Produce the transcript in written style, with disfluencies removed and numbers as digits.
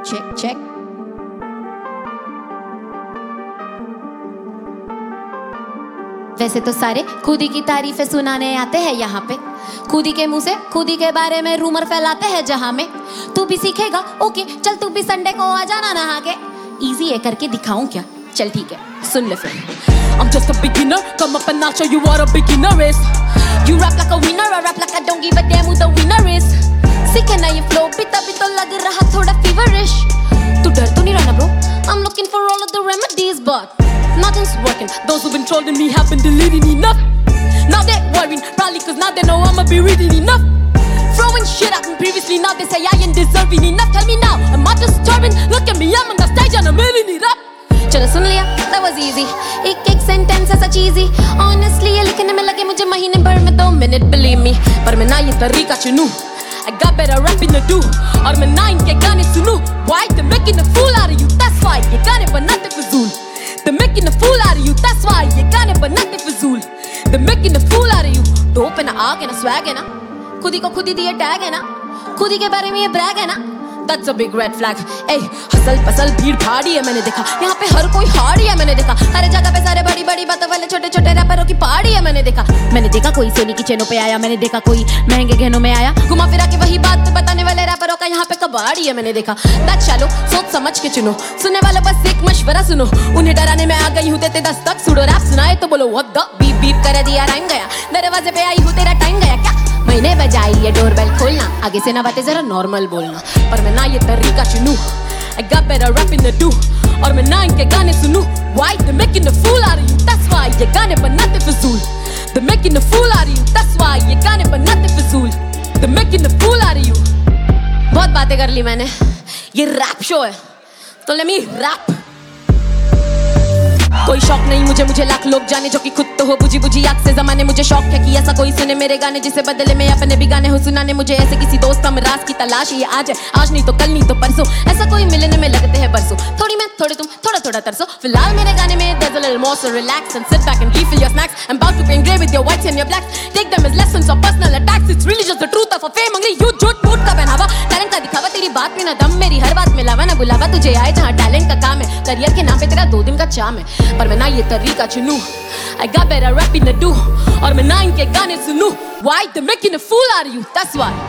check, check. वैसे तो सारे खुद ही की तारीफें सुनाने आते हैं यहाँ पे, खुद ही के मुंह से खुद ही के बारे में रूमर फैलाते हैं जहाँ में। तू भी सीखेगा? ओके चल, तू भी संडे को आ जाना नहा के। इजी है करके दिखाऊं क्या? चल ठीक है, सुन ले फिर। I'm just a beginner, come up and I'll show you what a beginner is. You rap like a winner, I rap like I don't give a damn who the winner is. सीखे ना ये flow भी तभी तो लग रहा थोड़ा feverish. तू डर तो नहीं रहा bro? I'm looking for all of the remedies but nothing's working. Those who've been trolling me have been deleting enough. Now they're worrying, probably cause now they know I'ma be reading enough. Throwing shit at me previously, now they say I ain't deserving enough. Tell me now, am I disturbing? Look at me, I'm on the stage and I'm hitting it up. चलो सुन लिया, that was easy. एक sentence ऐसा cheesy, honestly ये लिखने में लगे मुझे महीने भर में 2 मिनट, believe me. पर मैं ना ये तरीका चुनूं, I got better rapping to do. और मैं ना इनके गाने सुनूं. Why they're making a fool out of you? That's why ये गाने बनाते फजूल. They're making a fool out of you. That's why ये गाने बनाते फजूल. They're making a fool out of you. Dope है ना, आग है ना, swag है ना, खुद ही को खुद ही दिए टैग है ना, खुद ही के बारे में ये ब्रैग है ना. That's a big red flag. Hey, हसल पसल भीड़ भाड़ी है मैंने देखा, यहाँ पे हर कोई हाड़ी है मैंने देखा, हर जगह पे सारे बड़ी बड़ी बातों वाले छोटे छोटे रैपरों की पहाड़ी है मैंने देखा. मैंने देखा कोई सोनी की चेनों पे आया, मैंने देखा कोई महंगे गहनों में आया, घुमा फिरा के वही बात बताने वाले रैपरों का यहाँ पे कबाड़ी है मैंने देखा. That's shallow, सोच समझ के चुनो, सुनने वालों बस एक मशवरा सुनो, उन्हें डराने में आ गई हूँ देते 10 तक. सुडो रैप सुनाए तो बोलो what the बीप बीप कर दिया राइम गया, दरवाजे पे आई हूँ तेरा टाइम गया क्या. मैंने बजाई ये डोरबेल खोलना, आगे से ना बातें जरा नॉर्मल बोलना. पर मैं ना ये तरीका चुनूं, I got better rapping to do. और मैं ना इनके गाने सुनूं. Why they're making a fool out of you? That's why ये गाने बनाते फजूल. They're making a fool out of you. That's why ये गाने बनाते फजूल. They're making a fool out of you. बहुत बातें कर ली मैंने, ये रैप शो है तो let me rap. कोई शौक नहीं मुझे, मुझे लाख लोग जाने जो कि खुद तो हो बुझी बुझी आग से जमाने. मुझे शौक है कि ऐसा कोई सुने मेरे गाने जिसे बदले में अपने भी गाने हो सुनाने. मुझे ऐसे किसी दोस्त हम राज की तलाश, ये आज है आज नहीं तो कल नहीं तो परसों, ऐसा कोई मिलने में लगते हैं बरसों. थोड़ी मैं थोड़े तुम, थोड़ा थोड़ा तरसो. फिलहाल मेरे गाने में there's a little more, so relax and sit back and refill your snacks. I'm about to be engraved with your whites and your blacks. Take them as lessons or personal attacks. It's really just the truth of a fame. Only you झूठ मूठ का पहनावा, talent का दिखावा, तेरी बात में ना दम, मेरी हर बात में लावा ना बुलावा. तुझे आए जहाँ टैलेंट का काम है, करियर के नाम पे तेरा 2 दिन का चाम है. पर मैं ना ये तरीका चुनूं, I got better rapping to do. और मैं ना इनके गाने सुनूं. Why they're making a fool out of you? That's why